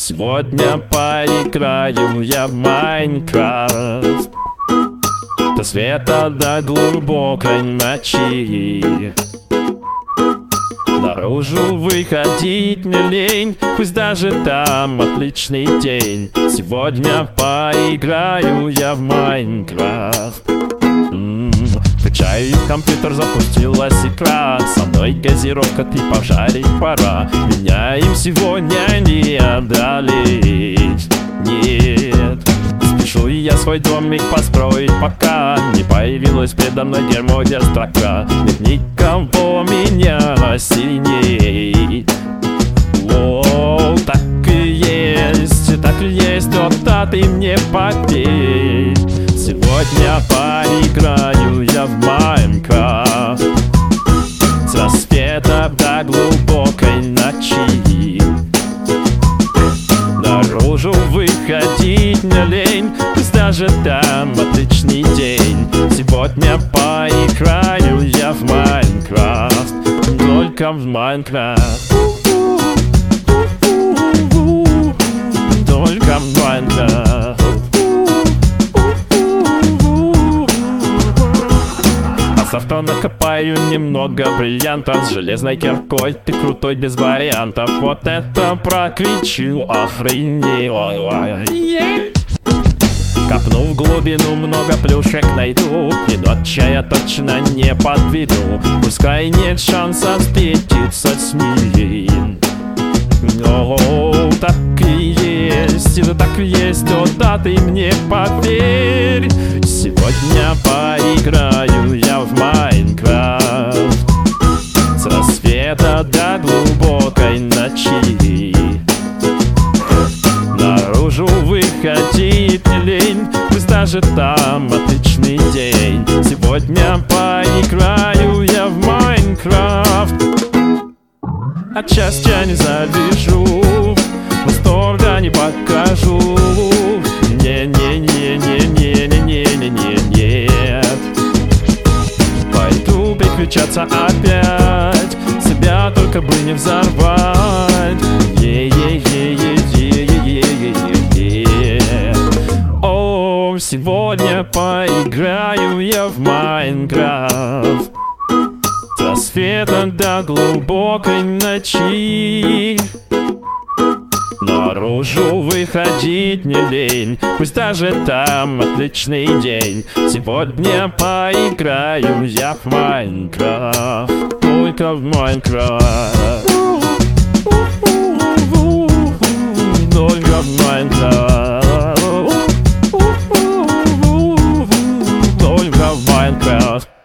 Сегодня поиграю я в Майнкрафт до света, до глубокой ночи. Наружу выходить не лень, пусть даже там отличный день. Сегодня поиграю я в Майнкрафт. Включаю компьютер, запустилась игра. Со мной газировка, ты пожарить пора. Меня им сегодня не одолеть, нет. Спешу я свой домик построить, пока не появилась передо мной дерьмо, где строка. Нет никого меня сильней. О, так и есть, то-то ты мне поверь. Сегодня поиграю я в Майнкрафт с рассвета до глубокой ночи. Наружу выходить не лень, пусть даже там отличный день. Сегодня поиграю я в Майнкрафт, только в Майнкрафт, только в Майнкрафт. Завтра накопаю немного бриллиантов, с железной киркой ты крутой без вариантов. Вот это прокричу, охренел. Копну в глубину, много плюшек найду, и ночь я точно не подведу. Пускай нет шанса встретиться с ней. О, так и есть, то-то ты мне поверь. Сегодня поиграю я в Майнкрафт с рассвета до глубокой ночи. Наружу выходить не лень, пусть даже там отличный день. Сегодня поиграю я в Майнкрафт. От счастья не завяжу, восторга не покажу. Нет. Пойду переключаться опять, себя только бы не взорвать. О, сегодня поиграю я в Майнкрафт с рассвета до глубокой ночи. Наружу выходить не лень, пусть даже там отличный день. Сегодня поиграю я в Майнкрафт, только в Майнкрафт, только в Майнкрафт, только в Майнкрафт.